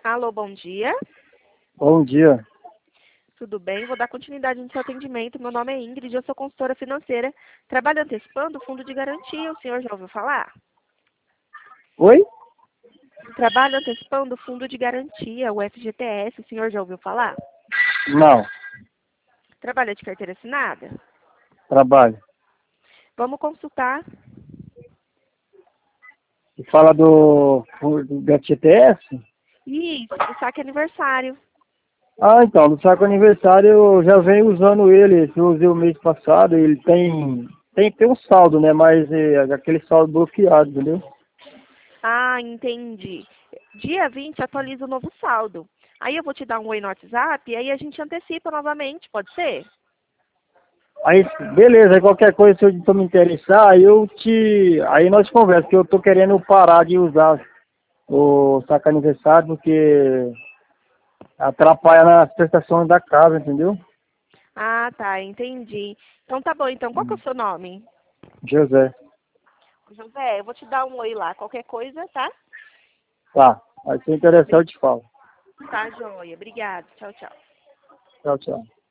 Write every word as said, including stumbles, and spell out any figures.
Alô, bom dia. Bom dia. Tudo bem? Vou dar continuidade no seu atendimento. Meu nome é Ingrid, eu sou consultora financeira. Trabalho antecipando o fundo de garantia. O senhor já ouviu falar? Oi? Trabalho antecipando o fundo de garantia, o F G T S. O senhor já ouviu falar? Não. Trabalha de carteira assinada? Trabalho. Vamos consultar. E fala do, do F G T S? Isso, do saque aniversário. Ah, então, no saco aniversário eu já venho usando ele, eu usei o mês passado, ele tem, tem, tem um saldo, né, mas é aquele saldo bloqueado, entendeu? Ah, entendi. Dia vinte atualiza o novo saldo. Aí eu vou te dar um oi no WhatsApp e aí a gente antecipa novamente, pode ser? Aí, beleza, aí qualquer coisa, se eu me interessar, aí eu te, aí nós conversamos, que eu tô querendo parar de usar o saco aniversário, porque atrapalha nas prestações da casa, entendeu? Ah, tá, entendi. Então tá bom, então qual que é o seu nome? José. José, eu vou te dar um oi lá, qualquer coisa, tá? Tá, aí se interessar eu te falo. Tá, joia. Obrigada. Tchau, tchau. Tchau, tchau.